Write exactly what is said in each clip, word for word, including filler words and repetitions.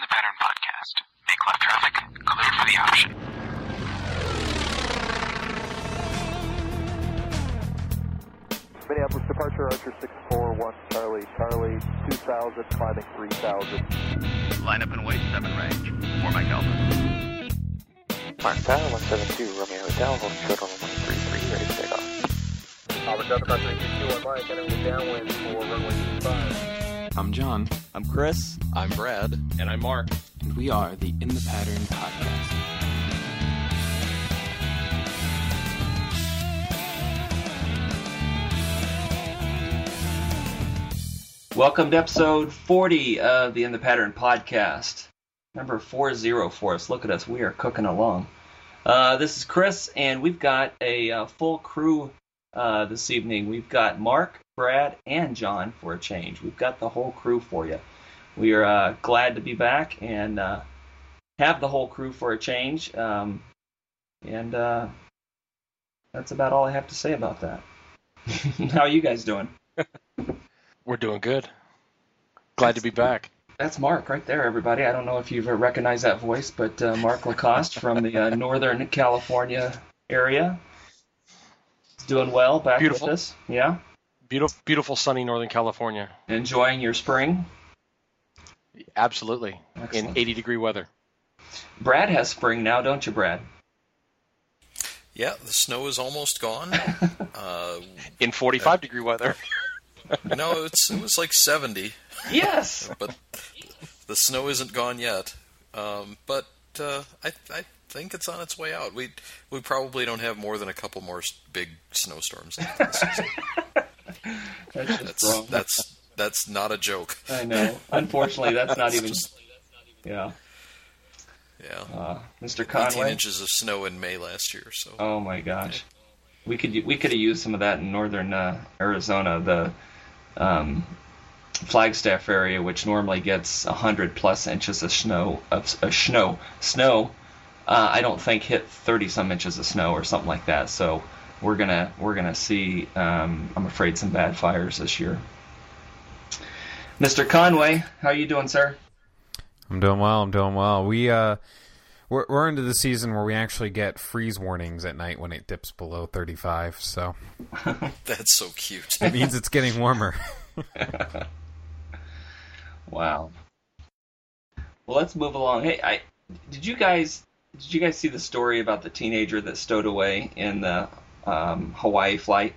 In the Pattern Podcast. Make left traffic clear for the option. Minneapolis departure, Archer six four one, Charlie, Charlie, two thousand, climbing three thousand. Line up and wait, seven range, four Mike Alpha. Mark Tower, one seven two, Romeo Hotel, hold short on one three three, ready to take off. Albert Delta, Cross three two one, Mike, entering the downwind for runway two five. I'm John. I'm Chris. I'm Brad. And I'm Mark. And we are the In the Pattern Podcast. Welcome to episode forty of the In the Pattern Podcast. Number four oh for us. Look at us. We are cooking along. Uh, this is Chris, and we've got a uh, full crew uh, this evening. We've got Mark, Brad, and John for a change. We've got the whole crew for you. We are uh, glad to be back and uh, have the whole crew for a change. Um, and uh, that's about all I have to say about that. How are you guys doing? We're doing good. Glad to be back. That's Mark right there, everybody. I don't know if you've recognized that voice, but uh, Mark Lacoste from the uh, Northern California area. He's doing well back Beautiful. with us. Yeah. Beautiful, beautiful sunny Northern California. Enjoying your spring? Absolutely. Excellent. In eighty degree weather. Brad has spring now, don't you, Brad? Yeah, the snow is almost gone. uh, In forty-five uh, degree weather. No, it's it was like seventy. Yes. But the snow isn't gone yet. Um, but uh, I I think it's on its way out. We we probably don't have more than a couple more big snowstorms this season. That's just that's, wrong. that's that's not a joke. I know. Unfortunately, that's not even. Just, yeah. Yeah. Uh, Mister Conway. eighteen inches of snow in May last year. So. Oh my gosh. We could we could have used some of that in northern uh, Arizona. The um, Flagstaff area, which normally gets a hundred plus inches of snow of, of snow snow, uh, I don't think hit thirty some inches of snow or something like that. So we're gonna we're gonna see. Um, I'm afraid some bad fires this year. Mister Conway, how are you doing, sir? I'm doing well. I'm doing well. We uh, we're we're into the season where we actually get freeze warnings at night when it dips below thirty-five. So that's so cute. It means it's getting warmer. Wow. Well, let's move along. Hey, I did you guys did you guys see the story about the teenager that stowed away in the um, Hawaii flight?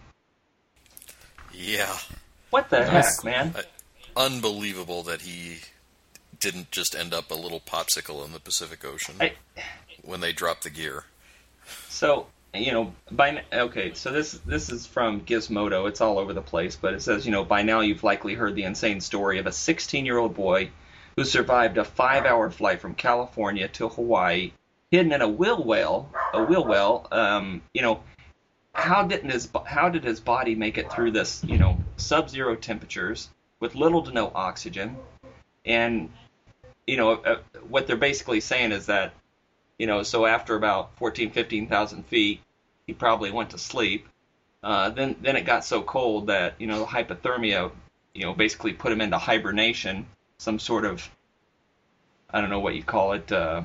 Yeah. What the That's, heck, man? Uh, unbelievable that he didn't just end up a little popsicle in the Pacific Ocean I, when they dropped the gear. So, you know, by okay, so this this is from Gizmodo. It's all over the place, but it says, you know, by now you've likely heard the insane story of a sixteen-year-old boy who survived a five-hour flight from California to Hawaii, hidden in a wheel well. A wheel well. Um, you know, how didn't his how did his body make it through this, you know, sub-zero temperatures with little to no oxygen? And you know, uh, what they're basically saying is that, you know, so after about fourteen, fifteen thousand feet, he probably went to sleep. Uh, then then it got so cold that, you know, the hypothermia, you know, basically put him into hibernation, some sort of, I don't know what you call it, uh,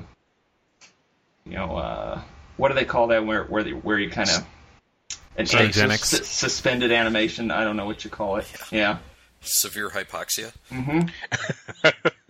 you know, uh, what do they call that where where, they, where you kind of, Cryogenics. Sus- suspended animation, I don't know what you call it. Yeah. yeah. Severe hypoxia. Mm-hmm.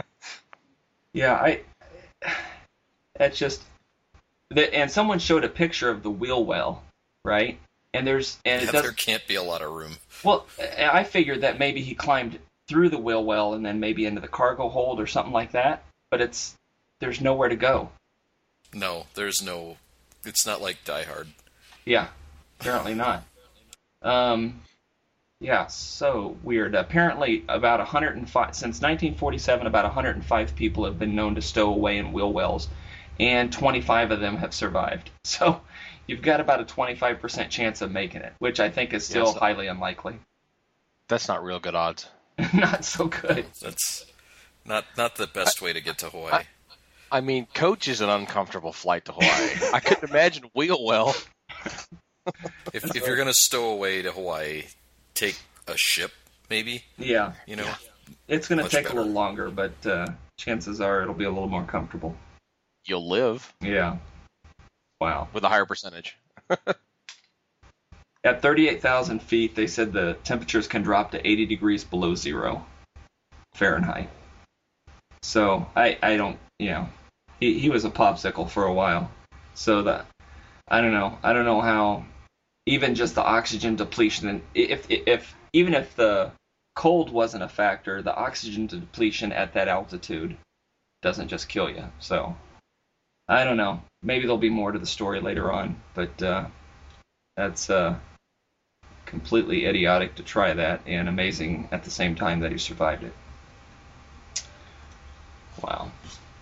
Yeah, I. That's just, and someone showed a picture of the wheel well, right? And there's and yeah, it does, there can't be a lot of room. Well, I figured that maybe he climbed through the wheel well and then maybe into the cargo hold or something like that. But it's there's nowhere to go. No, there's no. It's not like Die Hard. Yeah, apparently not. Um. Yeah, so weird. Apparently, about one hundred five since nineteen forty-seven, about one hundred five people have been known to stow away in wheel wells, and twenty-five of them have survived. So you've got about a twenty-five percent chance of making it, which I think is still yes, highly unlikely. That's not real good odds. Not so good. That's not not the best way to get to Hawaii. I, I mean, coach is an uncomfortable flight to Hawaii. I couldn't imagine wheel well. If if you're going to stow away to Hawaii, take a ship, maybe. Yeah. You know, it's going to take better. a little longer, but uh, chances are it'll be a little more comfortable. You'll live. Yeah. Wow. With a higher percentage. At thirty-eight thousand feet, they said the temperatures can drop to eighty degrees below zero Fahrenheit. So I, I don't, you know, he, he was a popsicle for a while. So that, I don't know, I don't know how, even just the oxygen depletion, if, if, if even if the cold wasn't a factor, the oxygen depletion at that altitude doesn't just kill you. So I don't know. Maybe there'll be more to the story later on, but uh, that's uh, completely idiotic to try that, and amazing at the same time that he survived it. Wow.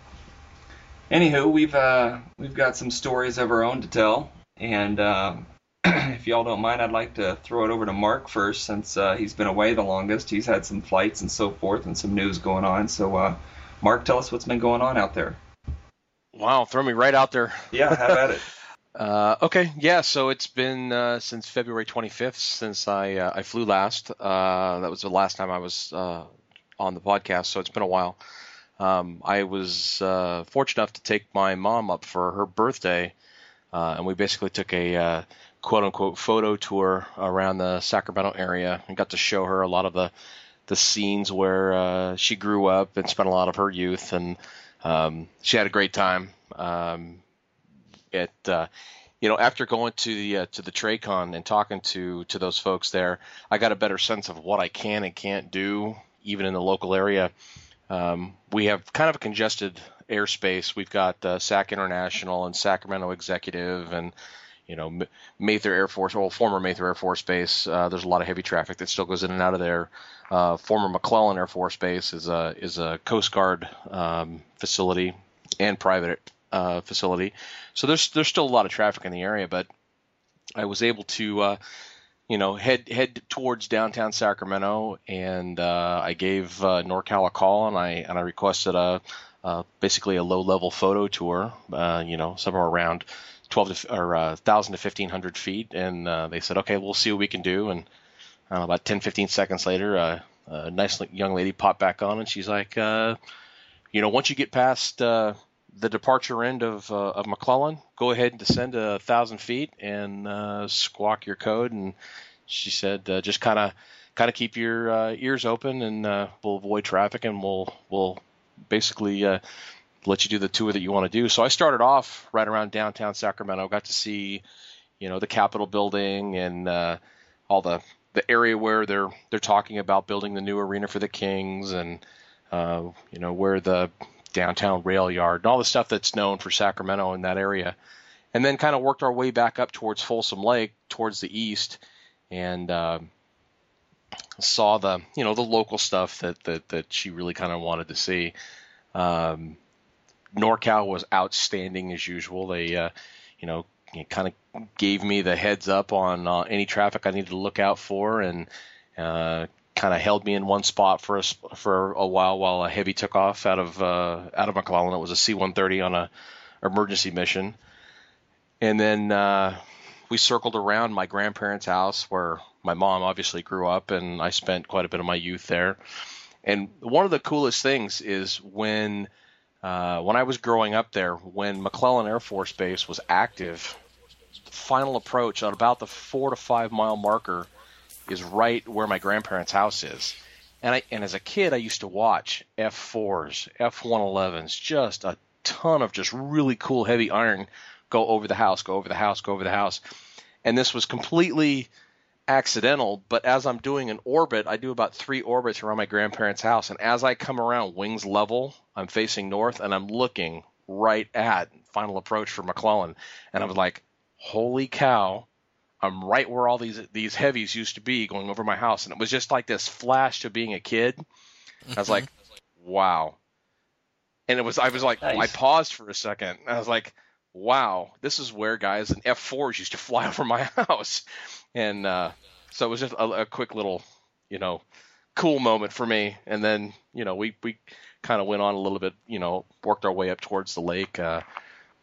Anywho, we've uh, we've got some stories of our own to tell, and uh, if y'all don't mind, I'd like to throw it over to Mark first, since uh, he's been away the longest. He's had some flights and so forth, and some news going on. So, uh, Mark, tell us what's been going on out there. Wow, throw me right out there. Yeah, have at it. Uh, okay, yeah. So it's been uh, since February twenty-fifth since I uh, I flew last. Uh, that was the last time I was uh, on the podcast, so it's been a while. Um, I was uh, fortunate enough to take my mom up for her birthday, uh, and we basically took a uh, quote-unquote photo tour around the Sacramento area and got to show her a lot of the the scenes where uh, she grew up and spent a lot of her youth, and um, she had a great time. Um, it uh, you know, after going to the uh, to the TRACON and talking to to those folks there, I got a better sense of what I can and can't do, even in the local area. Um, we have kind of a congested airspace. We've got uh, S A C International and Sacramento Executive, and you know, M- Mather Air Force, well, former Mather Air Force Base. Uh, there's a lot of heavy traffic that still goes in and out of there. Uh, former McClellan Air Force Base is a is a Coast Guard um, facility and private uh, facility. So there's there's still a lot of traffic in the area, but I was able to. Uh, You know, head head towards downtown Sacramento, and uh, I gave uh, NorCal a call, and I and I requested a uh, basically a low level photo tour. Uh, you know, somewhere around twelve to or uh, thousand to fifteen hundred feet, and uh, they said, okay, we'll see what we can do. And uh, about ten, fifteen seconds later, uh, a nice young lady popped back on, and she's like, uh, you know, once you get past uh, the departure end of uh, of McClellan, go ahead and descend a thousand feet and uh, squawk your code. And she said, uh, just kind of kind of keep your uh, ears open, and uh, we'll avoid traffic, and we'll we'll basically uh, let you do the tour that you want to do. So I started off right around downtown Sacramento. Got to see, you know, the Capitol building and uh, all the the area where they're they're talking about building the new arena for the Kings, and uh, you know, where the downtown rail yard and all the stuff that's known for Sacramento in that area. And then kind of worked our way back up towards Folsom Lake, towards the east, and uh, saw the, you know, the local stuff that, that, that she really kind of wanted to see. Um, NorCal was outstanding as usual. They, uh, you know, kind of gave me the heads up on uh, any traffic I needed to look out for, and uh, kind of held me in one spot for a, for a while while a heavy took off out of uh, out of McClellan. It was a C one thirty on a emergency mission, and then uh, we circled around my grandparents' house where my mom obviously grew up, and I spent quite a bit of my youth there. And one of the coolest things is when uh, when I was growing up there, when McClellan Air Force Base was active, the final approach at about the four to five mile marker is right where my grandparents' house is. And I and as a kid, I used to watch F fours, F one elevens, just a ton of just really cool heavy iron go over the house, go over the house, go over the house. And this was completely accidental, but as I'm doing an orbit, I do about three orbits around my grandparents' house. And as I come around wings level, I'm facing north, and I'm looking right at final approach for McClellan. And I was like, holy cow, I'm right where all these these heavies used to be going over my house. And it was just like this flash to being a kid. I was like, wow. And it was, I was like, nice. I paused for a second. I was like, wow, this is where guys in F fours used to fly over my house. And uh, so it was just a, a quick little, you know, cool moment for me. And then, you know, we, we kind of went on a little bit, you know, worked our way up towards the lake. Uh,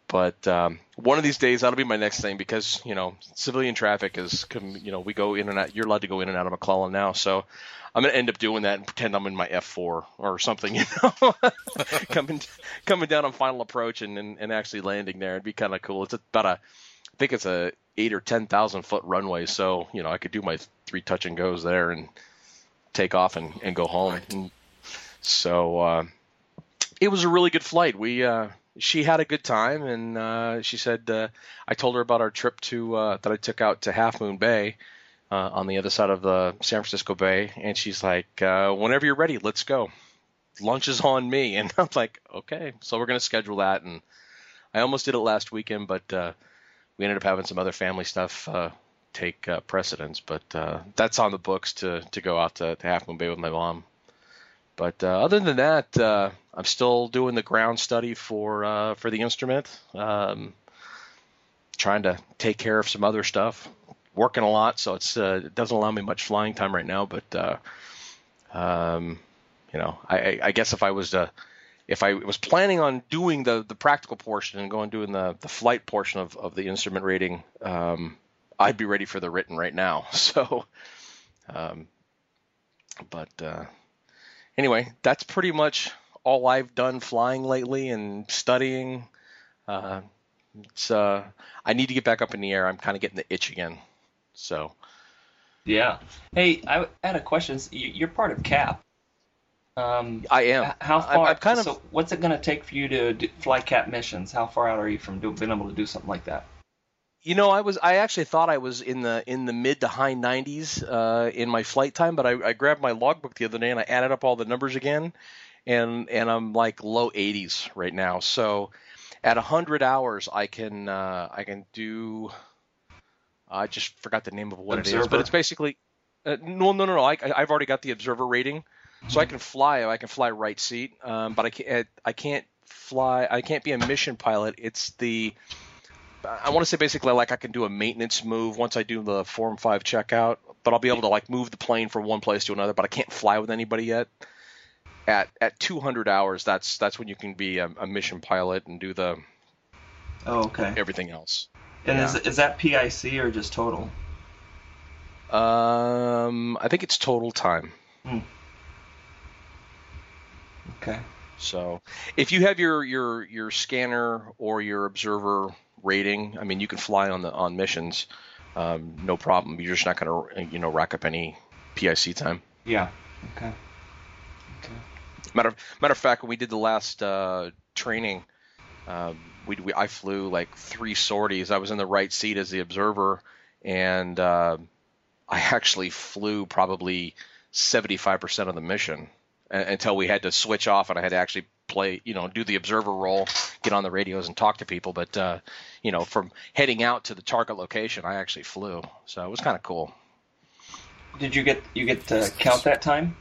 But um, one of these days, that'll be my next thing because, you know, civilian traffic is, you know, we go in and out. You're allowed to go in and out of McClellan now. So I'm going to end up doing that and pretend I'm in my F four or something, you know, coming coming down on final approach and, and, and actually landing there. It'd be kind of cool. It's about a, I think it's a eight or ten thousand foot runway. So, you know, I could do my three touch and goes there and take off and, and go home. Right. And so uh, it was a really good flight. We, uh, She had a good time, and uh, she said uh, I told her about our trip to uh, that I took out to Half Moon Bay uh, on the other side of the San Francisco Bay, and she's like, uh, "Whenever you're ready, let's go. Lunch is on me." And I'm like, "Okay." So we're gonna schedule that, and I almost did it last weekend, but uh, we ended up having some other family stuff uh, take uh, precedence. But uh, that's on the books to to go out to, to Half Moon Bay with my mom. But uh, other than that, uh, I'm still doing the ground study for uh, for the instrument, um, trying to take care of some other stuff, working a lot, so it's uh, it doesn't allow me much flying time right now. But uh, um, you know, I, I guess if I was to, if I was planning on doing the, the practical portion and going doing the, the flight portion of, of the instrument rating, um, I'd be ready for the written right now. So, um, but. Uh, Anyway, that's pretty much all I've done flying lately and studying. Uh, it's uh, I need to get back up in the air. I'm kind of getting the itch again. So. Yeah. Hey, I had a question. You're part of C A P. Um, I am. How far? I'm, I'm kind of. So, what's it going to take for you to do, fly C A P missions? How far out are you from do, being able to do something like that? You know, I was I actually thought I was in the in the mid to high nineties uh, in my flight time, but I, I grabbed my logbook the other day and I added up all the numbers again, and and I'm like low eighties right now. So at one hundred hours, I can uh, I can do. I just forgot the name of what Observer. it is, but it's basically uh, no no no no. I, I've already got the observer rating, so mm-hmm. I can fly. I can fly right seat, um, but I can't I can't fly. I can't be a mission pilot. It's the I want to say basically like I can do a maintenance move once I do the Form five checkout, but I'll be able to like move the plane from one place to another, but I can't fly with anybody yet. At at two hundred hours, that's that's when you can be a, a mission pilot and do the oh okay everything else. And yeah. is is that P I C or just total? Um, I think it's total time. Hmm. Okay. So if you have your your your scanner or your observer rating, I mean, you can fly on the on missions, um, no problem. You're just not going to, you know, rack up any P I C time. Yeah. Okay. Okay. Matter of, matter of fact, when we did the last uh, training, um, we, we I flew like three sorties. I was in the right seat as the observer, and uh, I actually flew probably seventy-five percent of the mission until we had to switch off and I had to actually play, you know, do the observer role, get on the radios and talk to people. But, uh, you know, from heading out to the target location, I actually flew. So it was kind of cool. Did you get you get to count that time?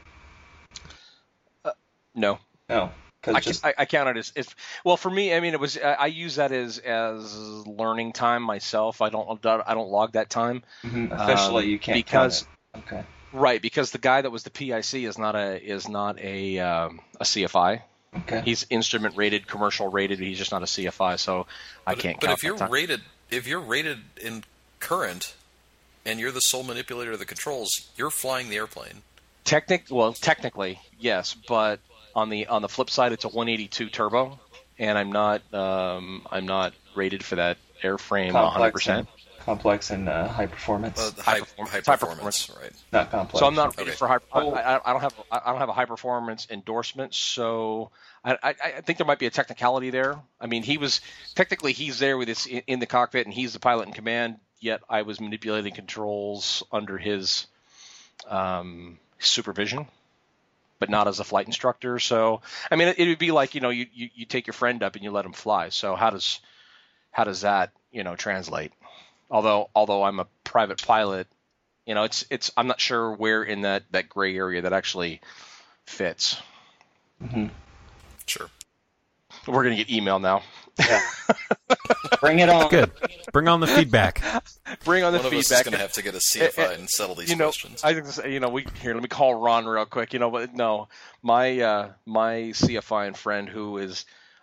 Uh, no. No. I, just... I, I counted as, as well for me. I mean, it was I, I use that as as learning time myself. I don't I don't log that time. Mm-hmm. Officially, um, you can't because count it. Okay. Right, because the guy that was the P I C is not a is not a um, a C F I. Okay. He's instrument rated, commercial rated. He's just not a C F I, so I but, can't. But count if you're that time. rated, if you're rated in current, and you're the sole manipulator of the controls, you're flying the airplane. Technic, well, technically, yes, but on the on the flip side, it's a one eighty-two turbo, and I'm not um, I'm not rated for that airframe one hundred percent. Complex and uh, high performance. Uh, high, high, high, performance, high, high performance, performance, right? Not complex. So I'm not rated okay. for high. Oh. I, I don't have I don't have a high performance endorsement. So I, I, I think there might be a technicality there. I mean, he was technically he's there with his in the cockpit and he's the pilot in command. Yet I was manipulating controls under his um, supervision, but not as a flight instructor. So I mean, it, it would be like you know you, you you take your friend up and you let him fly. So how does how does that you know translate? Although, although I'm a private pilot, you know, it's it's. I'm not sure where in that, that gray area that actually fits. Mm-hmm. Sure. We're gonna get email now. Yeah. Bring it on. Good. Bring on the feedback. Bring on the One feedback. Of us is going to have to get a C F I it, it, and settle these you know, questions. I think this, you know we here. Let me call Ron real quick. You know, but no, my uh, my C F I and friend who is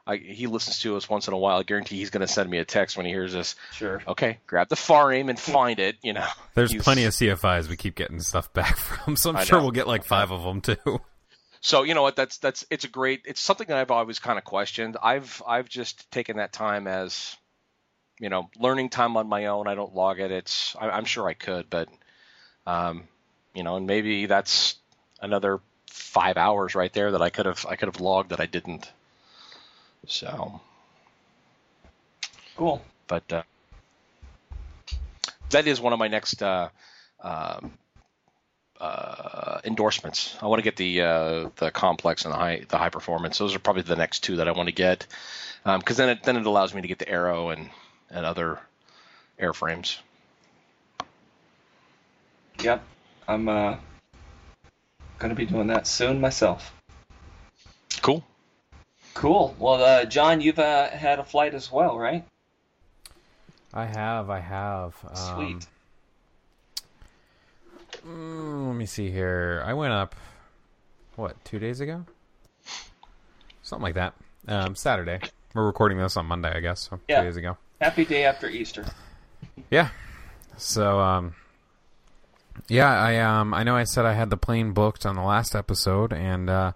I, he listens to us once in a while. I guarantee he's going to send me a text when he hears this. Sure. Okay, grab the FAR aim and find it. You know, There's He's- plenty of C F Is we keep getting stuff back from, so I'm I sure know. we'll get like five of them too. So you know what? That's that's it's a great. It's something that I've always kind of questioned. I've I've just taken that time as, you know, learning time on my own. I don't log it. It's I, I'm sure I could, but, um, you know, and maybe that's another five hours right there that I could have I could have logged that I didn't. So. Cool. But uh, that is one of my next uh, um, uh, endorsements. I want to get the uh, the complex and the high the high performance. Those are probably the next two that I want to get, because um, then it then it allows me to get the Aero and and other airframes. Yep. I'm uh, going to be doing that soon myself. Cool. Cool. Well, uh, John, you've uh, had a flight as well, right? I have, I have. Sweet. Um, mm, let me see here. I went up, what, two days ago? Something like that. Um, Saturday. We're recording this on Monday, I guess, so Yeah. two days ago. Happy day after Easter. Yeah. So, um, yeah, I um, I know I said I had the plane booked on the last episode, and uh,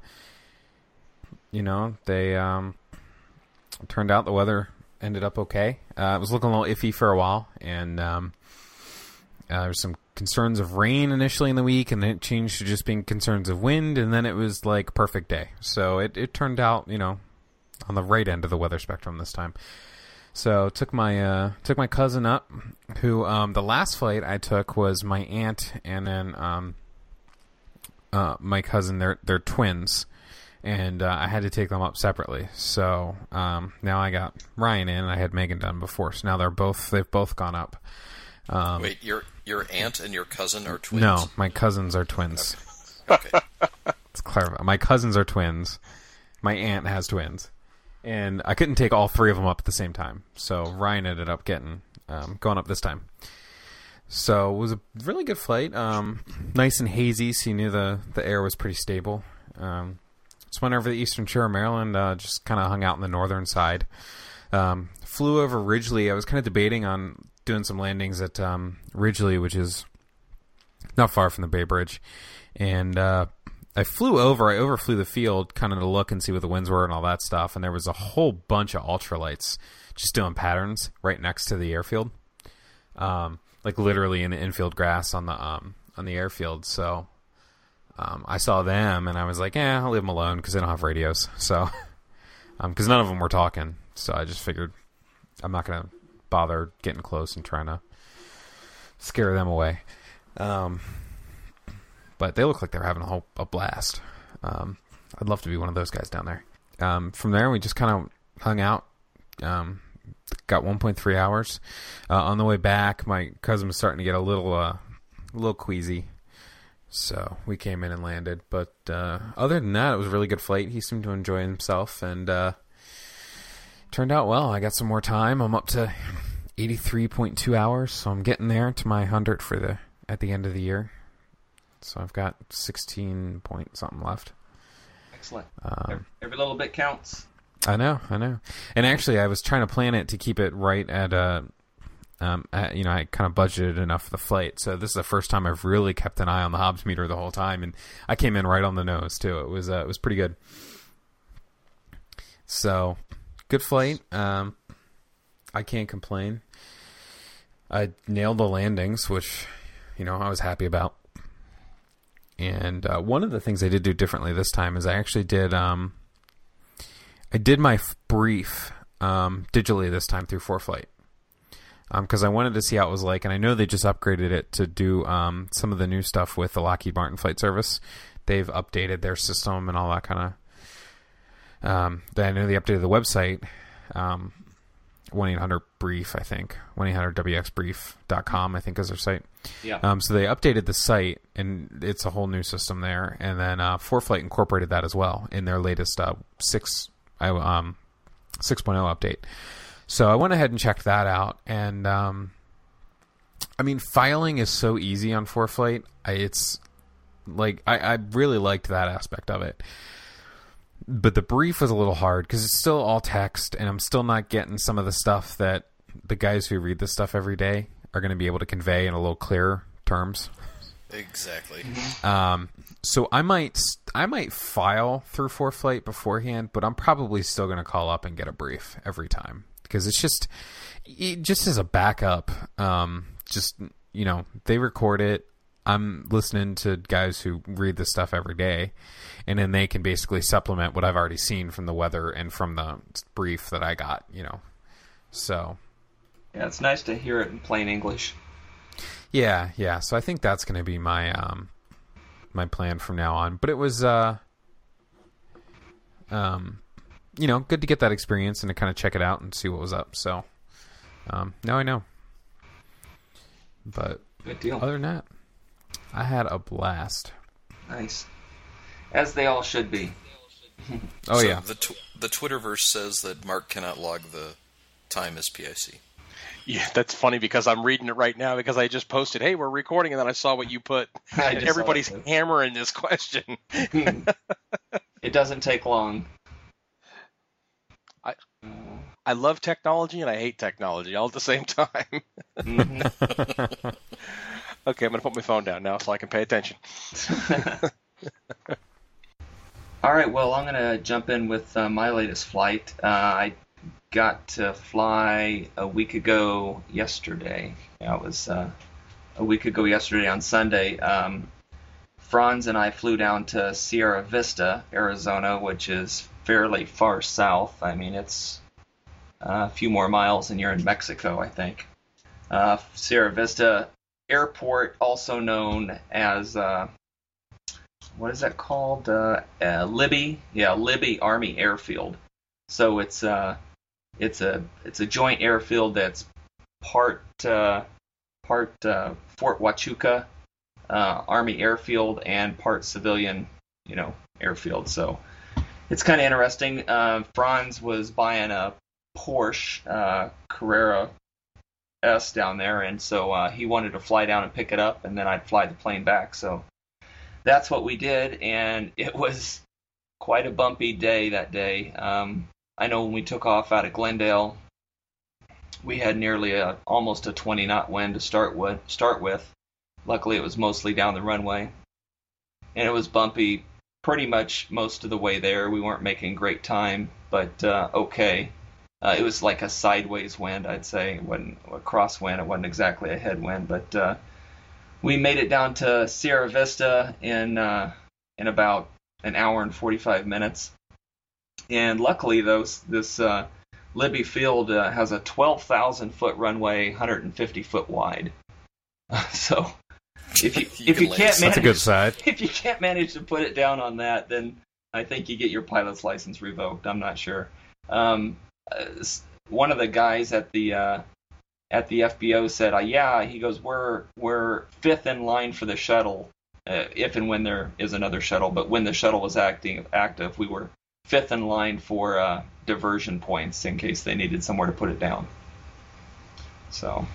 you know, they um, turned out the weather ended up okay. Uh, it was looking a little iffy for a while, and um, uh, there was some concerns of rain initially in the week, and then it changed to just being concerns of wind, and then it was like perfect day. So it, it turned out, you know, on the right end of the weather spectrum this time. So took my uh, took my cousin up, who um, the last flight I took was my aunt and then um, uh, my cousin. They're they're twins, and uh, I had to take them up separately. So um, now I got Ryan in. And I had Megan done before, so now they're both they've both gone up. Um, Wait, your your aunt and your cousin are twins? No, my cousins are twins. Okay. okay. Let's clarify. My cousins are twins. My aunt has twins. And I couldn't take all three of them up at the same time. So Ryan ended up getting um, going up this time. So it was a really good flight. Um, nice and hazy, so you knew the, the air was pretty stable. Um, just went over the eastern shore of Maryland, uh, just kind of hung out on the northern side. Um, flew over Ridgely. I was kind of debating on doing some landings at um, Ridgely, which is not far from the Bay Bridge. And uh, I flew over, I overflew the field kind of to look and see what the winds were and all that stuff, and there was a whole bunch of ultralights just doing patterns right next to the airfield. Um, like literally in the infield grass on the um, on the airfield. So um, I saw them, and I was like, eh, I'll leave them alone because they don't have radios. So, because um, none of them were talking. So I just figured I'm not going to bother getting close and trying to scare them away. Um But they look like they're having a whole a blast. Um, I'd love to be one of those guys down there. Um, from there, we just kind of hung out. Um, got one point three hours. Uh, on the way back, my cousin was starting to get a little, uh, a little queasy. So we came in and landed. But uh, other than that, it was a really good flight. He seemed to enjoy himself, and uh, turned out well. I got some more time. I'm up to eighty-three point two hours, so I'm getting there to my one hundred for the at the end of the year. So I've got sixteen point something left. Excellent. Um, every, every little bit counts. I know, I know. And actually, I was trying to plan it to keep it right at uh, um, at, you know, I kind of budgeted enough for the flight. So this is the first time I've really kept an eye on the Hobbs meter the whole time, and I came in right on the nose too. It was uh, it was pretty good. So good flight. Um, I can't complain. I nailed the landings, which, you know, I was happy about. And uh, one of the things I did do differently this time is I actually did um, I did my f- brief um, digitally this time through ForeFlight, because um, I wanted to see how it was like, and I know they just upgraded it to do um, some of the new stuff with the Lockheed Martin Flight Service. They've updated their system and all that kind of. Um, I know they updated the website. Um, one eight hundred brief, I think. one eight hundred W X brief dot com, I think, is their site. Yeah. Um, so they updated the site, and it's a whole new system there. And then uh, ForeFlight incorporated that as well in their latest uh, six um six point oh update. So I went ahead and checked that out, and um, I mean, filing is so easy on ForeFlight. I, it's like I, I really liked that aspect of it. but the brief was a little hard because it's still all text, and I'm still not getting some of the stuff that the guys who read this stuff every day are going to be able to convey in a little clearer terms. Exactly. Um, so I might I might file through ForeFlight beforehand, but I'm probably still going to call up and get a brief every time because it's just it just as a backup. Um, just you know, they record it. I'm listening to guys who read this stuff every day, and then they can basically supplement what I've already seen from the weather and from the brief that I got. You know, so yeah, it's nice to hear it in plain English. Yeah, yeah. So I think that's going to be my um, my plan from now on. But it was, uh, um, you know, good to get that experience and to kind of check it out and see what was up. So um, now I know. But good deal. Other than that, I had a blast. Nice, as they all should be. Oh so yeah. The tw- the Twitterverse says that Mark cannot log the time as P I C. Yeah, that's funny because I'm reading it right now because I just posted, hey, we're recording, and then I saw what you put. And everybody's hammering this question. It doesn't take long. I I love technology and I hate technology all at the same time. Mm-hmm. Okay, I'm going to put my phone down now so I can pay attention. All right, well, I'm going to jump in with uh, my latest flight. Uh, I got to fly a week ago yesterday. Yeah, it was uh, a week ago yesterday on Sunday. Um, Franz and I flew down to Sierra Vista, Arizona, which is fairly far south. I mean, it's uh, a few more miles and you're in Mexico, I think. Uh, Sierra Vista Airport, also known as, uh, what is that called? Uh, uh, Libby? Yeah, Libby Army Airfield. So it's uh, it's a it's a joint airfield that's part uh, part uh, Fort Huachuca uh, Army Airfield and part civilian, you know, airfield. So it's kind of interesting. Uh, Franz was buying a Porsche uh, Carrera S down there, and so uh, he wanted to fly down and pick it up, and then I'd fly the plane back. So that's what we did, and it was quite a bumpy day that day. Um, I know when we took off out of Glendale, we had nearly a almost a twenty knot wind to start with. Start with. Luckily, it was mostly down the runway, and it was bumpy pretty much most of the way there. We weren't making great time, but uh, okay. Uh, it was like a sideways wind, I'd say. It wasn't a crosswind. It wasn't exactly a headwind, but uh, we made it down to Sierra Vista in uh, in about an hour and forty-five minutes. And luckily, those this uh, Libby Field uh, has a twelve thousand foot runway, one hundred fifty foot wide. So if you, you if you can't manage, that's a good side. If you can't manage to put it down on that, then I think you get your pilot's license revoked. I'm not sure. Um, uh, one of the guys at the uh, at the F B O said, uh, "Yeah," he goes, "We're we're fifth in line for the shuttle, uh, if and when there is another shuttle. But when the shuttle was acting active, we were fifth in line for uh, diversion points in case they needed somewhere to put it down." So,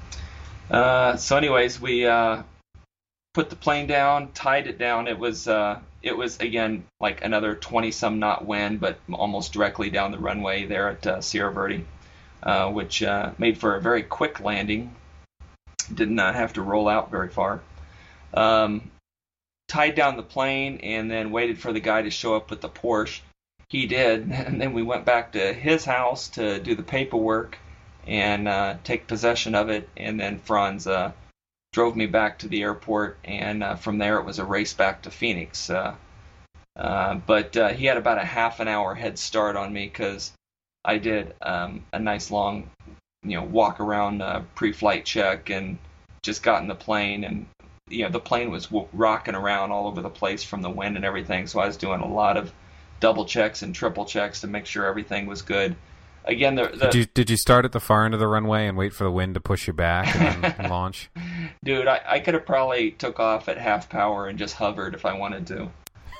uh, so anyways, we uh, put the plane down, tied it down. It was uh, it was again like another twenty some knot wind, but almost directly down the runway there at uh, Sierra Verde, uh, which uh, made for a very quick landing. Did not have to roll out very far. Um, tied down the plane and then waited for the guy to show up with the Porsche. He did, and then we went back to his house to do the paperwork and uh, take possession of it, and then Franz uh, drove me back to the airport, and uh, from there it was a race back to Phoenix. Uh, uh, but uh, he had about a half an hour head start on me because I did um, a nice long, you know, walk around uh, pre-flight check and just got in the plane, and you know the plane was w- rocking around all over the place from the wind and everything, so I was doing a lot of double checks and triple checks to make sure everything was good. Again, the, the, did you did you start at the far end of the runway and wait for the wind to push you back and then launch? Dude, I, I could have probably took off at half power and just hovered if I wanted to.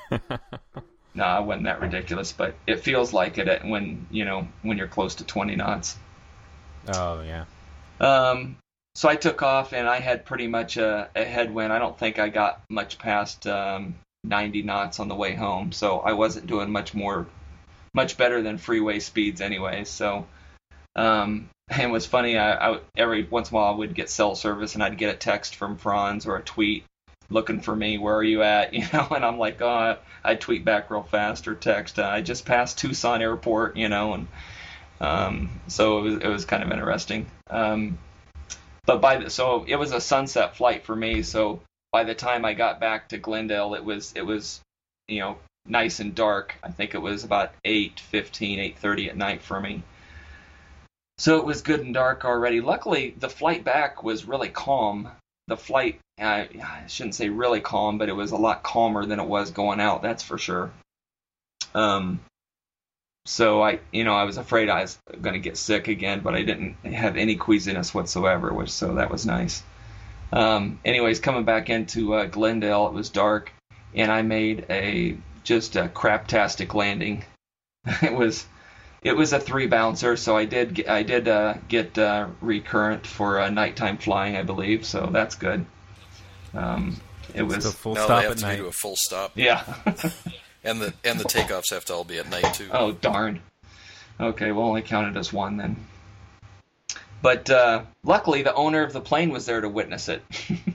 No, I wasn't that ridiculous, but it feels like it when you know when you're close to twenty knots. Oh yeah. Um. So I took off and I had pretty much a, a headwind. I don't think I got much past um, ninety knots on the way home, so I wasn't doing much more, much better than freeway speeds anyway. So, um, and it was funny. I, I every once in a while I would get cell service, and I'd get a text from Franz or a tweet looking for me. Where are you at? You know, and I'm like, oh, I'd tweet back real fast or text. Uh, I just passed Tucson Airport, you know, and um, so it was, it was kind of interesting. Um, but by the, so it was a sunset flight for me. So by the time I got back to Glendale, it was it was, you know, nice and dark. I think it was about eight fifteen, eight thirty at night for me. So it was good and dark already. Luckily, the flight back was really calm. The flight, I, I shouldn't say really calm, but it was a lot calmer than it was going out. That's for sure. Um. So I, you know, I was afraid I was going to get sick again, but I didn't have any queasiness whatsoever, which so that was nice. Um, anyways, coming back into uh, Glendale, it was dark, and I made a just a craptastic landing. It was it was a three bouncer, so I did get, I did uh, get uh, recurrent for uh, nighttime flying, I believe, so that's good. Um, it was a full no, stop they have at to night. do a full stop. Yeah. And the and the takeoffs have to all be at night too. Oh, darn. Okay, we'll only count it as one then. But uh, luckily, the owner of the plane was there to witness it.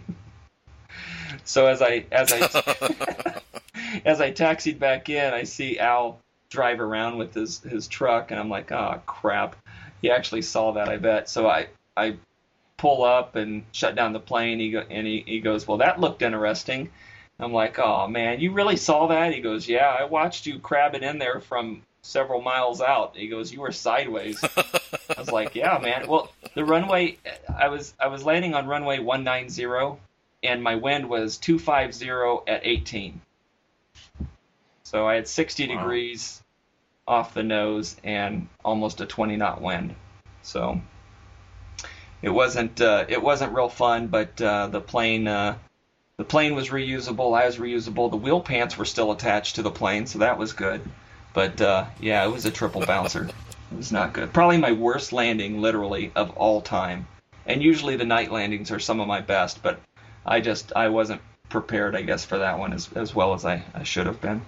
So as I as I as I taxied back in, I see Al drive around with his, his truck, and I'm like, oh crap. He actually saw that, I bet. So I I pull up and shut down the plane. He go, and he, he goes, well, that looked interesting. I'm like, oh, man, you really saw that? He goes, yeah, I watched you crabbing in there from several miles out. He goes, you were sideways. I was like, yeah, man. Well, the runway, I was I was landing on runway one ninety, and my wind was two fifty at eighteen. So I had sixty wow. degrees off the nose and almost a twenty knot wind. So it wasn't uh, it wasn't real fun, but uh, the plane. Uh, The plane was reusable. I was reusable. The wheel pants were still attached to the plane, so that was good. But, uh, yeah, it was a triple bouncer. It was not good. Probably my worst landing, literally, of all time. And usually the night landings are some of my best, but I just I wasn't prepared, I guess, for that one as, as well as I, I should have been.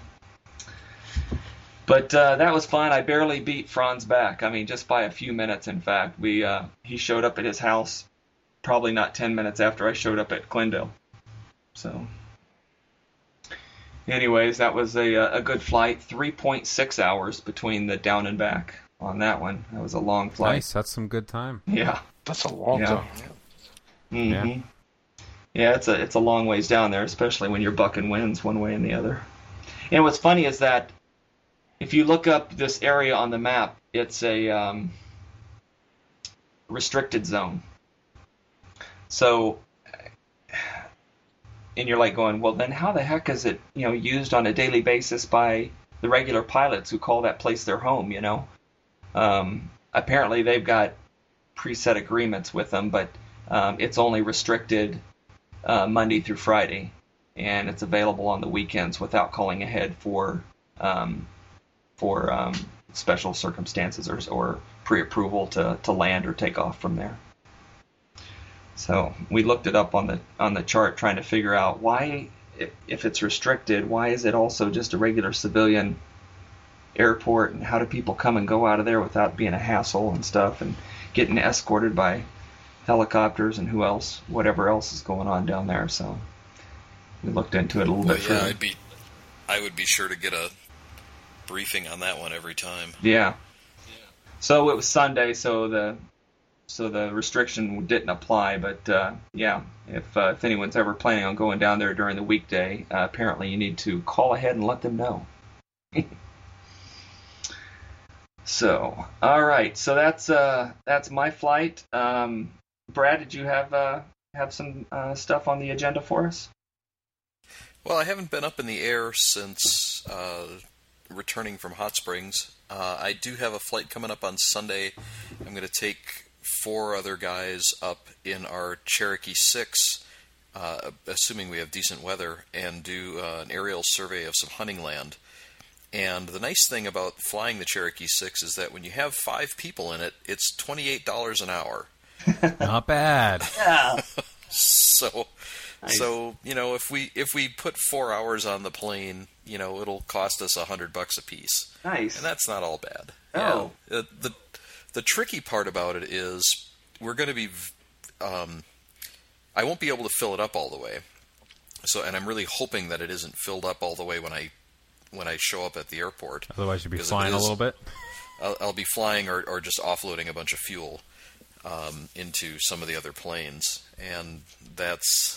But uh, that was fun. I barely beat Franz back. I mean, just by a few minutes, in fact. We uh, he showed up at his house probably not ten minutes after I showed up at Glendale. So, anyways, that was a a good flight. three point six hours between the down and back on that one. That was a long flight. Nice. That's some good time. Yeah. That's a long yeah. time. Mm-hmm. Yeah. Yeah, it's a it's a long ways down there, especially when you're bucking winds one way and the other. And what's funny is that if you look up this area on the map, it's a um, restricted zone. So. And you're like going, well, then how the heck is it, you know, used on a daily basis by the regular pilots who call that place their home, you know? Um, apparently they've got preset agreements with them, but um, it's only restricted uh, Monday through Friday, and it's available on the weekends without calling ahead for um, for um, special circumstances or, or pre-approval to, to land or take off from there. So we looked it up on the on the chart, trying to figure out why, if, if it's restricted, why is it also just a regular civilian airport, and how do people come and go out of there without being a hassle and stuff, and getting escorted by helicopters and who else, whatever else is going on down there. So we looked into it a little but bit. Yeah, further. I'd be, I would be sure to get a briefing on that one every time. Yeah. So it was Sunday, so the. So the restriction didn't apply, but uh, yeah, if uh, if anyone's ever planning on going down there during the weekday, uh, apparently you need to call ahead and let them know. So, all right, so that's uh, that's my flight. Um, Brad, did you have uh, have some uh, stuff on the agenda for us? Well, I haven't been up in the air since uh, returning from Hot Springs. Uh, I do have a flight coming up on Sunday. I'm going to take four other guys up in our Cherokee six, uh, assuming we have decent weather, and do uh, an aerial survey of some hunting land. And the nice thing about flying the Cherokee six is that when you have five people in it, it's twenty-eight dollars an hour. Not bad. Yeah. So Nice. So, you know, if we if we put four hours on the plane, you know, it'll cost us a hundred bucks a piece. Nice. And that's not all bad. Oh. Yeah. The, the the tricky part about it is we're going to be, um, I won't be able to fill it up all the way. So, and I'm really hoping that it isn't filled up all the way when I when I show up at the airport. Otherwise, you'd be Because if flying it a is- little bit. I'll, I'll be flying or, or just offloading a bunch of fuel um, into some of the other planes, and that's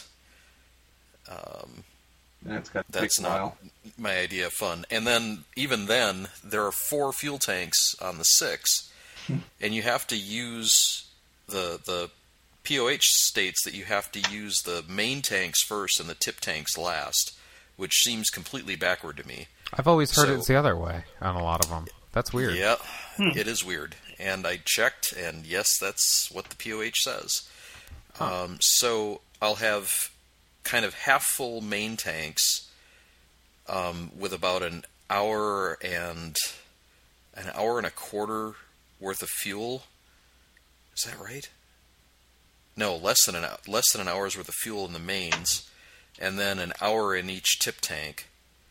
um, That's got to take that's a not while. my idea of fun. And then, even then, there are four fuel tanks on the six, and you have to use the the P O H states that you have to use the main tanks first and the tip tanks last, which seems completely backward to me. I've always heard So- it's the other way on a lot of them. That's weird. Yeah, it is weird. And I checked, and yes, that's what the P O H says. Huh. Um, so I'll have kind of half full main tanks um, with about an hour and an hour and a quarter worth of fuel. Is that right? No, less than an hou- less than an hour's worth of fuel in the mains, and then an hour in each tip tank.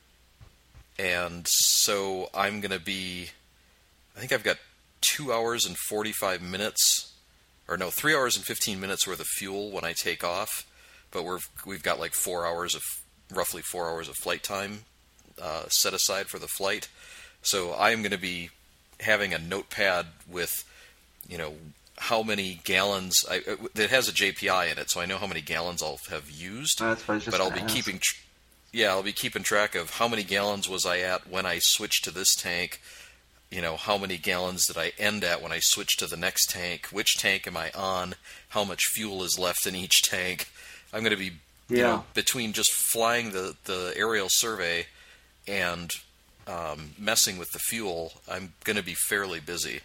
And so I'm going to be, I think I've got two hours and forty-five minutes, or no, three hours and fifteen minutes worth of fuel when I take off, but we're, we've got like four hours of, roughly four hours of flight time uh, set aside for the flight. So I'm going to be having a notepad with, you know, how many gallons, I, it has a J P I in it, so I know how many gallons I'll have used, That's what I was just but I'll gonna be ask. keeping... Tr- Yeah, I'll be keeping track of how many gallons was I at when I switched to this tank. You know, how many gallons did I end at when I switched to the next tank? Which tank am I on? How much fuel is left in each tank? I'm going to be, you Yeah. know, between just flying the, the aerial survey and um, messing with the fuel, I'm going to be fairly busy.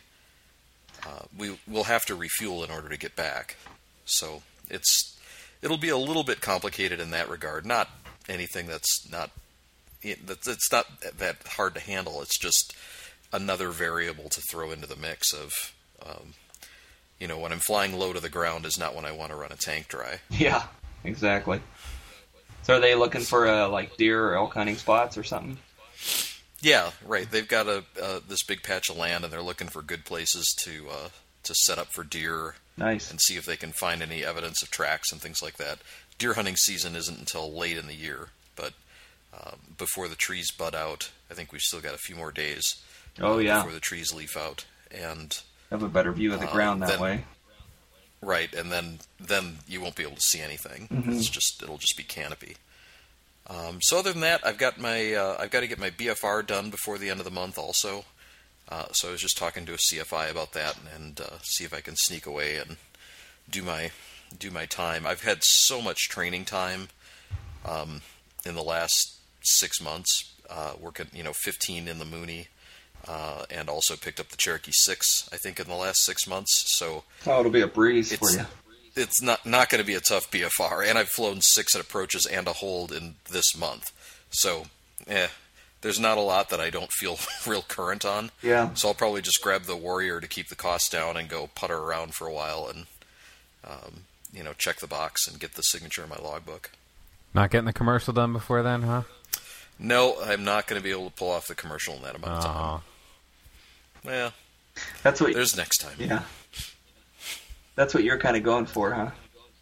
Uh, we will have to refuel in order to get back. So it's it'll be a little bit complicated in that regard. Not anything that's not that's it's not that hard to handle. It's just another variable to throw into the mix of, um, you know, when I'm flying low to the ground is not when I want to run a tank dry. Yeah, exactly. So are they looking for uh, like deer or elk hunting spots or something? Yeah, right. They've got a uh, this big patch of land, and they're looking for good places to uh, to set up for deer. Nice. And see if they can find any evidence of tracks and things like that. Deer hunting season isn't until late in the year, but um, before the trees bud out, I think we've still got a few more days. Oh, uh, yeah. Before the trees leaf out, and Have a better view of the Uh, ground that then- way. right, and then then you won't be able to see anything. Mhm. It's just it'll just be canopy. Um, so other than that, I've got my uh, I've got to get my B F R done before the end of the month also. Uh, so I was just talking to a C F I about that and uh, see if I can sneak away and do my do my time. I've had so much training time um, in the last six months, uh, working you know fifteen in the Mooney, uh, and also picked up the Cherokee six I think in the last six months. So Oh, it'll be a breeze for it's you. it's not not going to be a tough B F R, and I've flown six at approaches and a hold in this month. So, eh, there's not a lot that I don't feel real current on. Yeah. So I'll probably just grab the Warrior to keep the cost down and go putter around for a while and, um, you know, check the box and get the signature in my logbook. Not getting the commercial done before then, huh? No, I'm not going to be able to pull off the commercial in that amount of time. Aw. Well, That's what. there's next time. Yeah. That's what you're kind of going for, huh?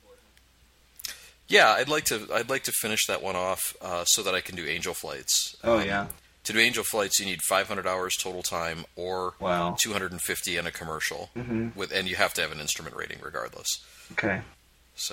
Yeah, I'd like to. I'd like to finish that one off uh, so that I can do angel flights. Oh Um, yeah. To do angel flights, you need five hundred hours total time, or Wow. two hundred fifty in a commercial. Mhm. With and you have to have an instrument rating regardless. Okay. So,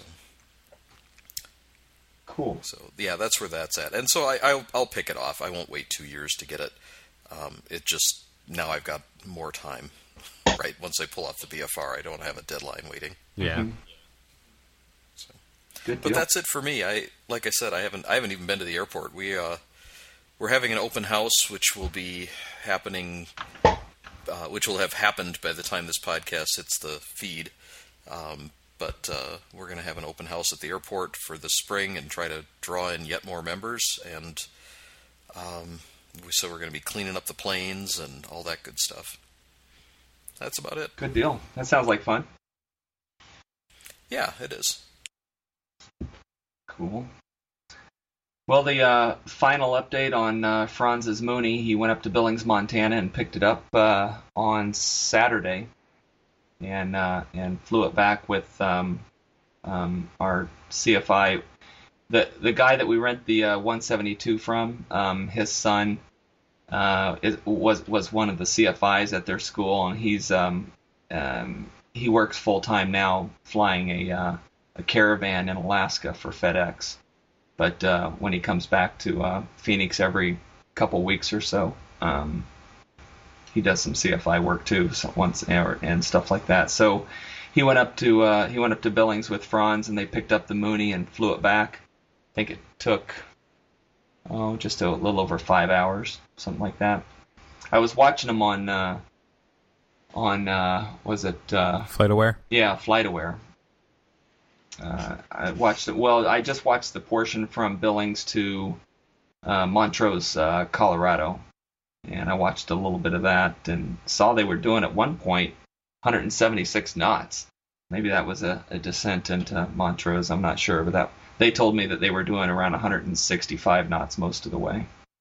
Cool. so yeah, that's where that's at. And so I, I'll, I'll pick it off. I won't wait two years to get it. Um, it just now I've got more time. Right, once I pull off the B F R, I don't have a deadline waiting. Yeah. Mhm. So. Good But deal. that's it for me. I like I said, I haven't I haven't even been to the airport. We uh, we're having an open house, which will be happening, uh, which will have happened by the time this podcast hits the feed. Um, but uh, we're going to have an open house at the airport for the spring and try to draw in yet more members. And um, we, so we're going to be cleaning up the planes and all that good stuff. That's about it. Good deal. That sounds like fun. Yeah, it is. Cool. Well, the uh, final update on uh, Franz's Mooney, he went up to Billings, Montana, and picked it up uh, on Saturday, and uh, and flew it back with um, um, our C F I. The the guy that we rent the uh, one seventy-two from, um, his son uh, is, was was one of the C F Is at their school, and he's um, um, he works full time now, flying a uh, a Caravan in Alaska for FedEx. But uh, when he comes back to uh, Phoenix every couple weeks or so, um, he does some C F I work too, so once and stuff like that. So he went up to uh, he went up to Billings with Franz, and they picked up the Mooney and flew it back. I think it took oh just a little over five hours, something like that. I was watching him on uh, on uh, was it uh, FlightAware? Yeah, FlightAware. Uh, I watched it. Well, I just watched the portion from Billings to uh, Montrose, uh, Colorado, and I watched a little bit of that and saw they were doing at one point one hundred seventy-six knots. Maybe that was a, a descent into Montrose. I'm not sure, but that they told me that they were doing around one hundred sixty-five knots most of the way.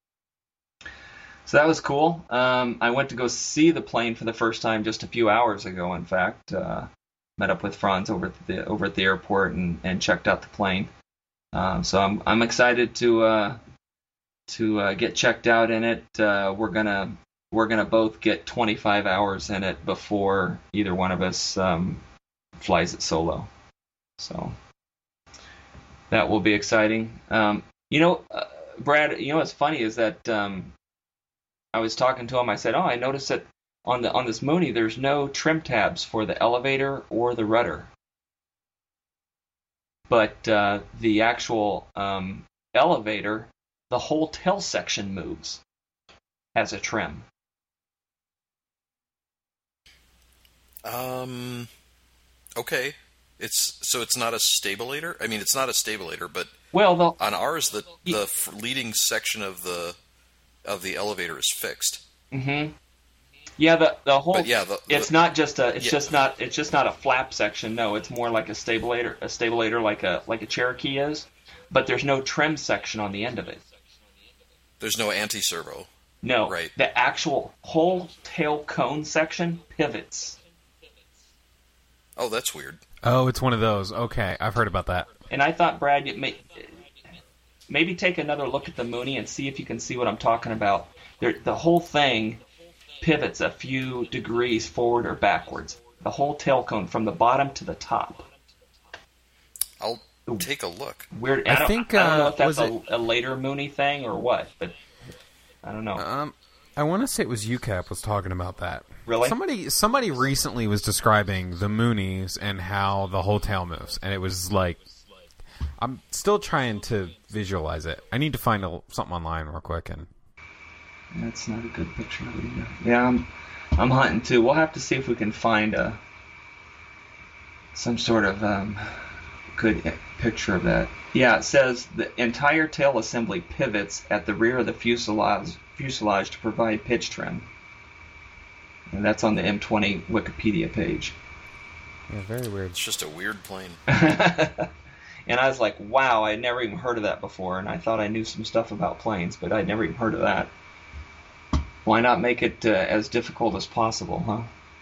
So that was cool. Um, I went to go see the plane for the first time just a few hours ago. In fact. Uh, Met up with Franz over at the over at the airport and, and checked out the plane. Um, so I'm I'm excited to uh, to uh, get checked out in it. Uh, we're gonna we're gonna both get twenty-five hours in it before either one of us um, flies it solo. So that will be exciting. Um, you know, uh, Brad. You know what's funny is that um, I was talking to him. I said, "Oh, I noticed that." On the on this Mooney, there's no trim tabs for the elevator or the rudder, but uh, the actual um, elevator, the whole tail section moves as a trim. Um. Okay, it's so it's not a stabilator. I mean, it's not a stabilator, but well, the, on ours, the the f- leading section of the of the elevator is fixed. Mm-hmm. Yeah, the the whole but yeah, the, the, it's not just a it's yeah. just not it's just not a flap section. No, it's more like a stabilator, a stabilator like a like a Cherokee is, but there's no trim section on the end of it. There's no anti-servo. No, right. The actual whole tail cone section pivots. Oh, that's weird. Oh, it's one of those. Okay, I've heard about that. And I thought, Brad, you may, maybe take another look at the Mooney and see if you can see what I'm talking about. There, the whole thing pivots a few degrees forward or backwards. The whole tail cone from the bottom to the top. I'll take a look. Weird. I, I don't, think I don't know uh, if that's was a, it, a later Mooney thing or what, but I don't know. Um, I want to say it was U C A P was talking about that. Really? Somebody somebody recently was describing the Moonies and how the whole tail moves, and it was like, I'm still trying to visualize it. I need to find a, something online real quick. And that's not a good picture of it either. Yeah, I'm, I'm hunting too. We'll have to see if we can find a some sort of um, good picture of that. Yeah, it says the entire tail assembly pivots at the rear of the fuselage, fuselage to provide pitch trim. And that's on the M twenty Wikipedia page. Yeah, very weird. It's just a weird plane. And I was like, wow, I had never even heard of that before, and I thought I knew some stuff about planes, but I'd never even heard of that. Why not make it uh, as difficult as possible, huh?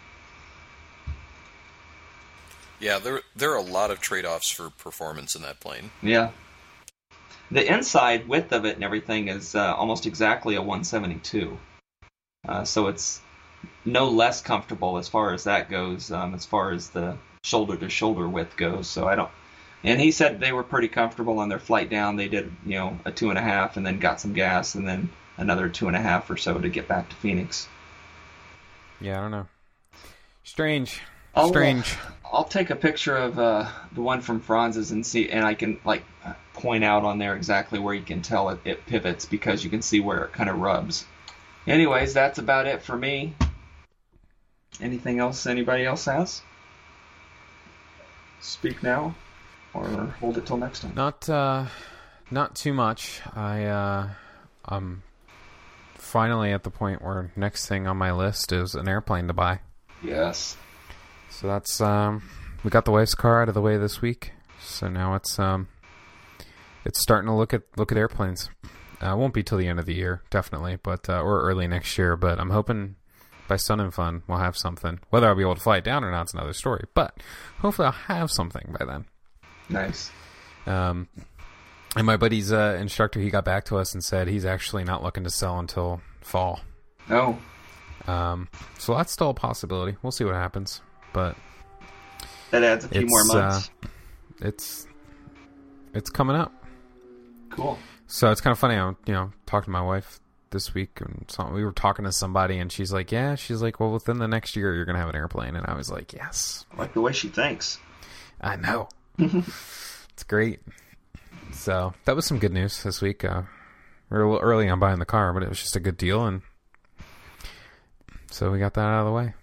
Yeah, there there are a lot of trade-offs for performance in that plane. Yeah. The inside width of it and everything is uh, almost exactly a one seventy-two. Uh, so it's no less comfortable as far as that goes, um, as far as the shoulder-to-shoulder width goes. So I don't... And he said they were pretty comfortable on their flight down. They did, you know, a two and a half and then got some gas and then another two and a half or so to get back to Phoenix. Yeah, I don't know. Strange. I'll, Strange. Uh, I'll take a picture of uh, the one from Franz's and see, and I can like point out on there exactly where you can tell it, it pivots because you can see where it kind of rubs. Anyways, that's about it for me. Anything else anybody else has? Speak now. Or hold it till next time. Not, uh, not too much. I, uh, I'm finally at the point where next thing on my list is an airplane to buy. Yes. So that's, um, we got the wife's car out of the way this week. So now it's, um, it's starting to look at look at airplanes. Uh, won't be till the end of the year, definitely, but uh, or early next year. But I'm hoping by Sun and Fun we'll have something. Whether I'll be able to fly it down or not is another story. But hopefully I'll have something by then. Nice. Um, and my buddy's uh, instructor, he got back to us and said he's actually not looking to sell until fall. Oh. Um, so that's still a possibility. We'll see what happens. But that adds a few more months. Uh, it's it's coming up. Cool. So it's kind of funny. I, you know, talked to my wife this week, and so we were talking to somebody, and she's like, "Yeah," she's like, "Well, within the next year, you're gonna have an airplane." And I was like, "Yes." I like the way she thinks. I know. It's great. So that was some good news this week. Uh, we were a little early on buying the car, but it was just a good deal, and so we got that out of the way.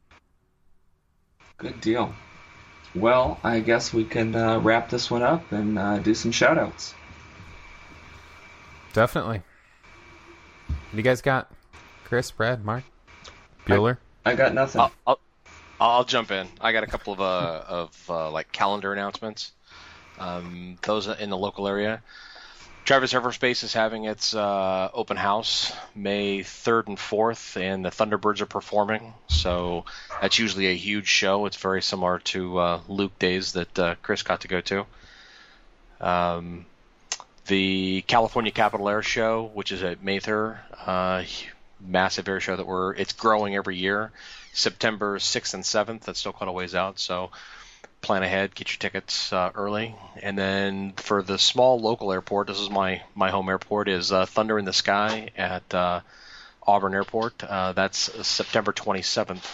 Good deal. Well, I guess we can uh, wrap this one up and uh, do some shout-outs. Definitely. What you guys got? Chris, Brad, Mark, Bueller? I, I got nothing. I'll, I'll, I'll jump in. I got a couple of uh, of uh, like calendar announcements. Um, those in the local area. Travis Air Force Base is having its uh, open house May third and fourth, and the Thunderbirds are performing. So that's usually a huge show. It's very similar to uh, Luke Days that uh, Chris got to go to. Um, the California Capital Air Show, which is at Mather, uh, massive air show that we're it's growing every year. September sixth and seventh. That's still quite a ways out. So plan ahead, get your tickets uh, early. And then for the small local airport, this is my, my home airport, is uh, Thunder in the Sky at uh, Auburn Airport. Uh, that's September twenty-seventh.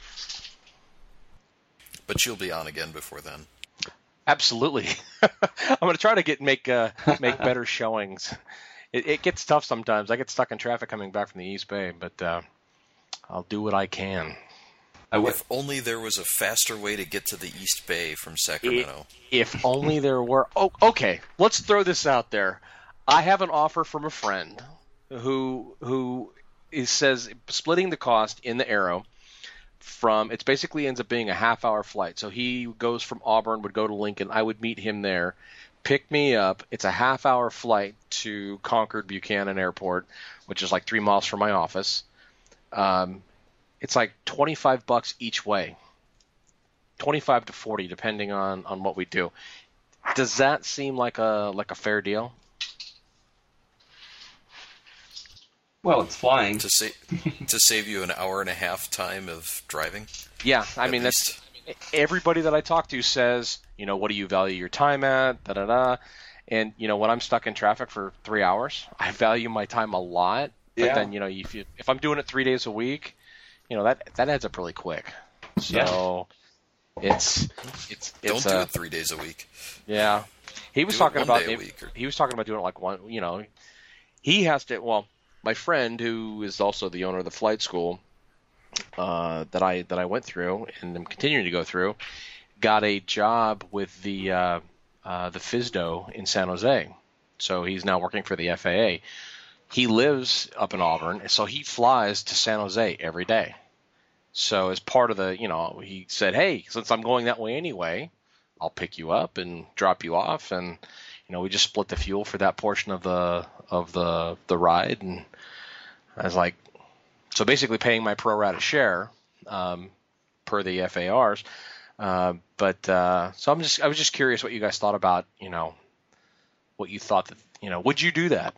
But you'll be on again before then. Absolutely. I'm going to try to get make uh, make better showings. It, it gets tough sometimes. I get stuck in traffic coming back from the East Bay, but uh, I'll do what I can. I If only there was a faster way to get to the East Bay from Sacramento. If, if only there were. Oh, okay. Let's throw this out there. I have an offer from a friend who who is, says splitting the cost in the Aero from it's basically ends up being a half hour flight. So he goes from Auburn, would go to Lincoln. I would meet him there, pick me up. It's a half hour flight to Concord Buchanan Airport, which is like three miles from my office. Um, It's like twenty-five bucks each way, twenty-five to forty, depending on, on what we do. Does that seem like a like a fair deal? Well, it's flying to save to save you an hour and a half time of driving. Yeah, I At mean least. that's everybody that I talk to says, you know, what do you value your time at? Da da da. And you know, when I'm stuck in traffic for three hours, I value my time a lot. But Yeah. then you know, if you, if I'm doing it three days a week, you know that that adds up really quick. So yeah. it's it's Don't it's do a, it three days a week. Yeah, he was Do it talking one about day a maybe- week or- he was talking about doing it like one. You know, he has to. Well, my friend who is also the owner of the flight school uh, that I that I went through and am continuing to go through, got a job with the uh, uh, the F S D O in San Jose. So he's now working for the F A A. He lives up in Auburn, so he flies to San Jose every day. So as part of the, you know, he said, hey, since I'm going that way anyway, I'll pick you up and drop you off. And, you know, we just split the fuel for that portion of the of the the ride. And I was like, so basically paying my pro rata share um, per the F A Rs. Uh, but uh, so I'm just I was just curious what you guys thought about, you know, what you thought that, you know, would you do that?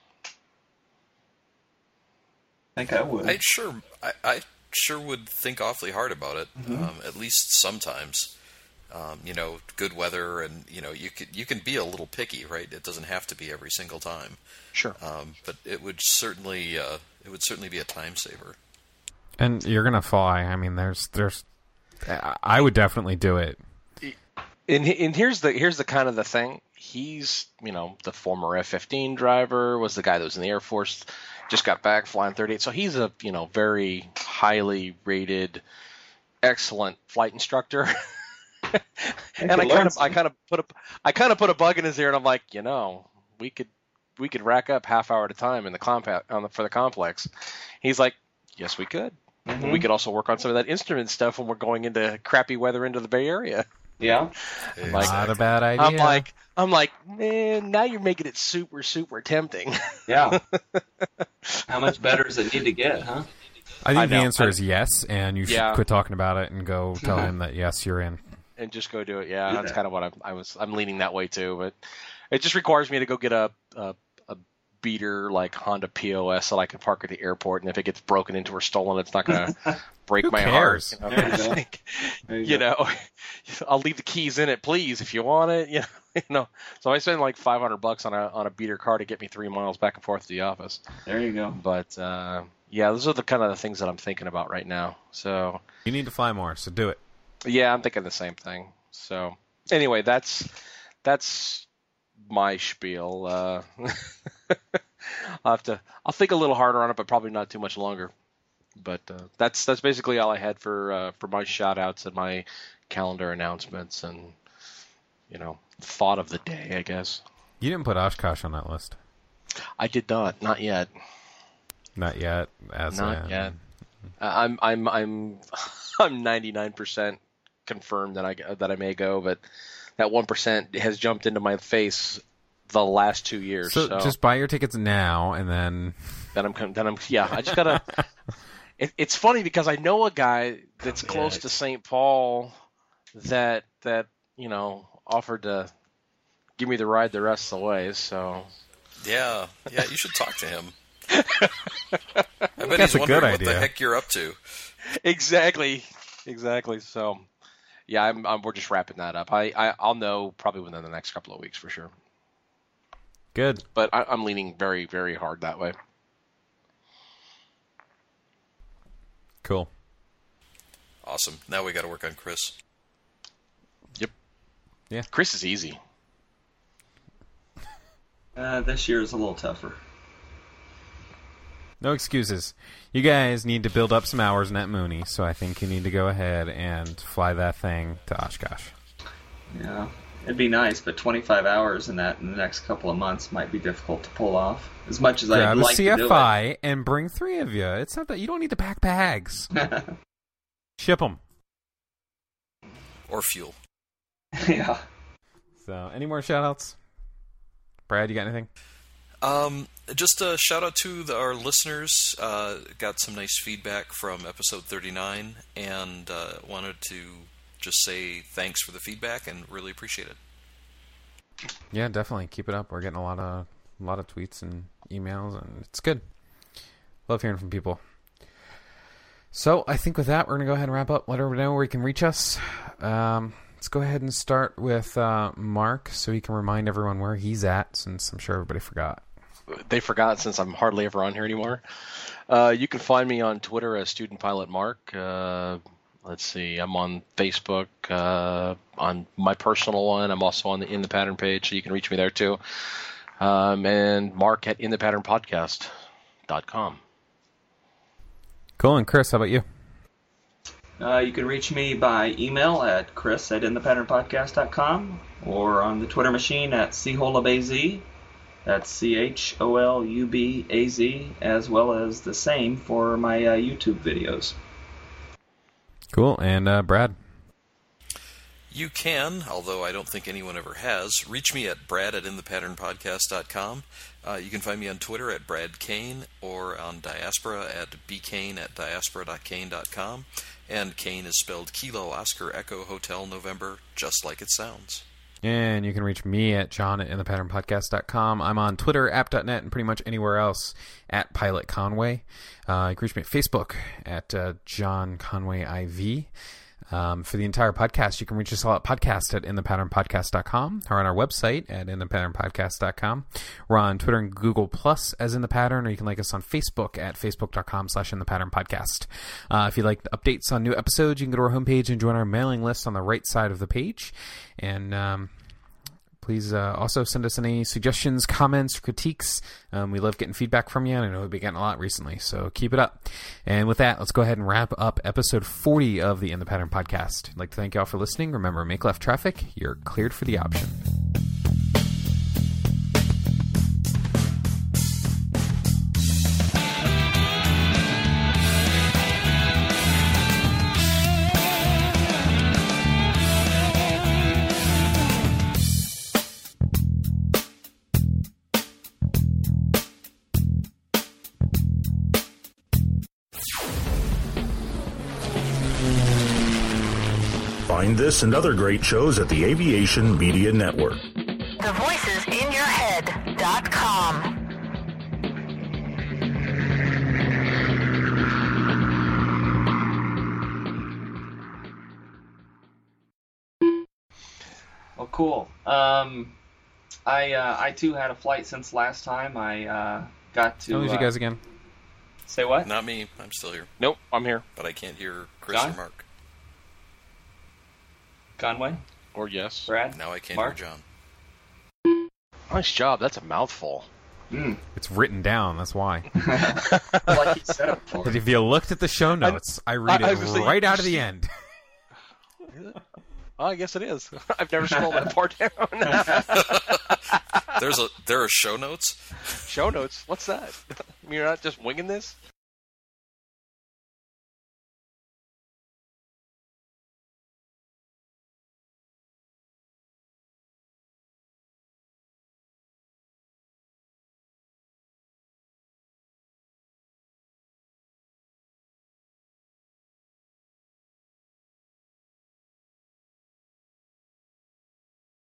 I think I would. I sure, I, I sure would think awfully hard about it. Mhm. Um, at least sometimes, um, you know, good weather, and you know, you could you can be a little picky, right? It doesn't have to be every single time. Sure. Um, but it would certainly, uh, it would certainly be a time saver. And you're gonna fly. I mean, there's, there's. I would definitely do it. And and here's the here's the kind of the thing. He's, you know, the former F fifteen driver, was the guy that was in the Air Force, just got back flying thirty-eight. So he's a, you know, very highly rated, excellent flight instructor. And I kind of I kind of put a I kind of put a bug in his ear, and I'm like, you know, we could we could rack up half hour at a time in the compact on the, for the complex. He's like, yes, we could. Mhm. We could also work on some of that instrument stuff when we're going into crappy weather into the Bay Area. Yeah. Exactly. Like, Not a bad idea. I'm like, I'm like, man, now you're making it super, super tempting. Yeah. How much better does it need to get, huh? I think I the know. answer I- is yes, and you should Yeah. quit talking about it and go tell him that yes, you're in. And just go do it. Yeah, Do that's that. kind of what I'm, I was. I'm leaning that way too, but it just requires me to go get a a, a beater like Honda P O S that I can park at the airport, and if it gets broken into or stolen, it's not going to break Who my cares? heart. There you You go. know, There you you go. know, I'll leave the keys in it, please, if you want it. You know, you know. So I spend like five hundred bucks on a on a beater car to get me three miles back and forth to the office. There you go. But uh, yeah, those are the kind of the things that I'm thinking about right now. So You need to fly more, so do it. yeah, I'm thinking the same thing. So anyway, that's that's my spiel. Uh, I'll have to. I'll think a little harder on it, but probably not too much longer. But uh, that's that's basically all I had for uh, for my shout outs and my calendar announcements and you know thought of the day, I guess. You didn't put Oshkosh on that list. I did not, not yet, Not yet. As not in- yet. I'm I'm I'm I'm ninety-nine percent confirmed that I that I may go, but that one percent has jumped into my face the last two years. So, So, just buy your tickets now, and then then I'm con- then I'm yeah. I just gotta. it, it's funny because I know a guy that's close Yeah. to Saint Paul that that you know offered to give me the ride the rest of the way. So Yeah, yeah, you should talk to him. I bet That's he's a wondering good what the idea. heck you're up to. exactly, exactly. So yeah, I'm, I'm we're just wrapping that up. I, I I'll know probably within the next couple of weeks for sure. good. But I, I'm leaning very very hard that way. Cool. Awesome. Now we got to work on Chris. Yep. Yeah. Chris is easy. Uh, this year is a little tougher. No excuses. You guys need to build up some hours in that Mooney, so I think you need to go ahead and fly that thing to Oshkosh. Yeah. It'd be nice, but twenty-five hours in that in the next couple of months might be difficult to pull off. As much as I'd Grab a like to do C F I and bring three of you. It's not that you don't need to pack bags. it. Ship them. Or fuel. Yeah. So, any more shout-outs? Brad, you got anything? Um, just a shout out to the, our listeners. Uh, got some nice feedback from episode thirty-nine, and uh, wanted to just say thanks for the feedback and really appreciate it. Yeah, definitely. Keep it up. We're getting a lot of a lot of tweets and emails, and it's good. Love hearing from people. So I think with that, we're going to go ahead and wrap up. Let everyone know where you can reach us. Um, let's go ahead and start with uh, Mark so he can remind everyone where he's at, since I'm sure everybody forgot. They forgot since I'm hardly ever on here anymore. Uh, you can find me on Twitter as Student Pilot Mark. Uh, let's see, I'm on Facebook, uh, on my personal one. I'm also on the In the Pattern page, so you can reach me there too. Um, and Mark at in the pattern podcast dot com. Cool. And Chris, how about you? Uh, you can reach me by email at chris at in the pattern podcast dot com or on the Twitter machine at cholubaz. That's C H O L U B A Z, as well as the same for my uh, YouTube videos. Cool. And uh, Brad? You can, although I don't think anyone ever has, reach me at brad at in the pattern podcast dot com. Uh, you can find me on Twitter at Brad Kane or on Diaspora at bkane at diaspora dot kane dot com. And Kane is spelled Kilo Oscar Echo Hotel November, just like it sounds. And you can reach me at john at in the pattern podcast dot com. I'm on Twitter, app dot net, and pretty much anywhere else at Pilot Conway. Uh, you can reach me at Facebook at uh, John Conway I V. Um, for the entire podcast, you can reach us all at podcast at in the pattern podcast dot com or on our website at in the pattern podcast dot com. We're on Twitter and Google Plus as In The Pattern, or you can like us on Facebook at facebook dot com slash in the pattern podcast. Uh, if you'd like updates on new episodes, you can go to our homepage and join our mailing list on the right side of the page. And um, please uh, also send us any suggestions, comments, critiques. Um, we love getting feedback from you, and I know we've been getting a lot recently, so keep it up. And with that, let's go ahead and wrap up episode forty of the In the Pattern podcast. I'd like to thank you all for listening. Remember, make left traffic. You're cleared for the option. Find this and other great shows at the Aviation Media Network. The voices in your head dot com. Well, cool. Um, I uh, I too had a flight since last time. I uh, got to. I'll lose uh, you guys again. Say what? Not me. I'm still here. Nope, I'm here. But I can't hear Chris John? or Mark. Conway? Or yes. Brad? Now I can't Mark? hear John. Nice job. That's a mouthful. Mm. It's written down. That's why. Like he said it for. But if you looked at the show notes, I, I read I- I it was thinking- right out of the end. Oh, I guess it is. I've never scrolled that far down. There's a there are show notes. Show notes? What's that? You're not just winging this?